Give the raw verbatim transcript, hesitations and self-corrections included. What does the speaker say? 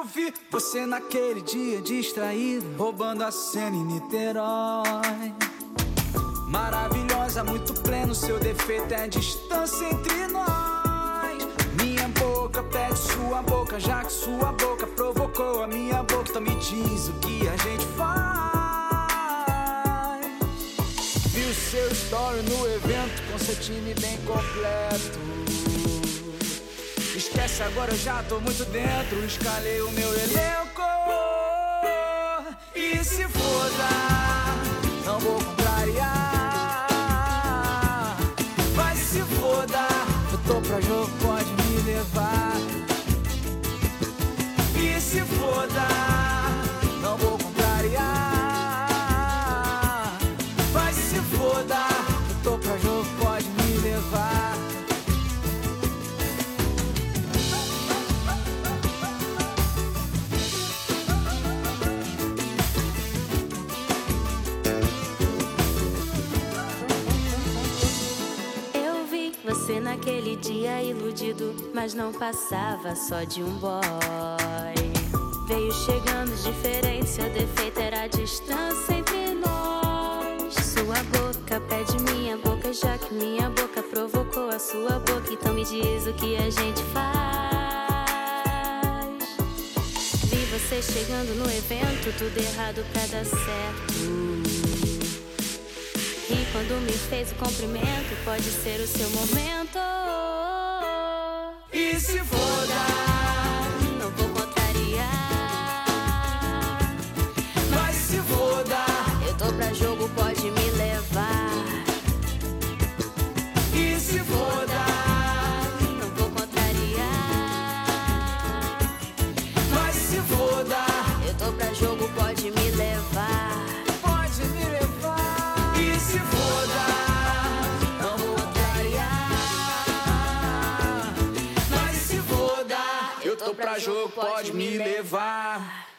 vi você naquele dia distraído, roubando a cena em Niterói. Maravilhosa, muito pleno, seu defeito é a distância entre nós. Minha boca pede sua boca, já que sua boca provocou a minha boca. Então me diz o que a gente faz. Vi o seu story no evento, com seu time bem completo. Esquece agora, eu já tô muito dentro. Escalei o meu elenco. E se foda, não vou contrariar. Vai se foda, eu tô pra jogo, pode me levar. E se foda, não vou contrariar. Vai se foda, eu tô pra jogo, pode me levar. Você naquele dia iludido, mas não passava só de um boy. Veio chegando diferente, seu defeito era a distância entre nós. Sua boca pede minha boca, já que minha boca provocou a sua boca. Então me diz o que a gente faz. Vi você chegando no evento, tudo errado pra dar certo. E quando me fez o cumprimento, pode ser o seu momento. E se foda, não vou contrariar. mas se foda, eu tô pra jogo, pode me levar. e se foda, não vou contrariar. mas se foda, eu tô pra jogo, pode me levar. pode me levar. E se foda, não vou contrariar. Mas se foda, eu tô pra jogo, pode me levar.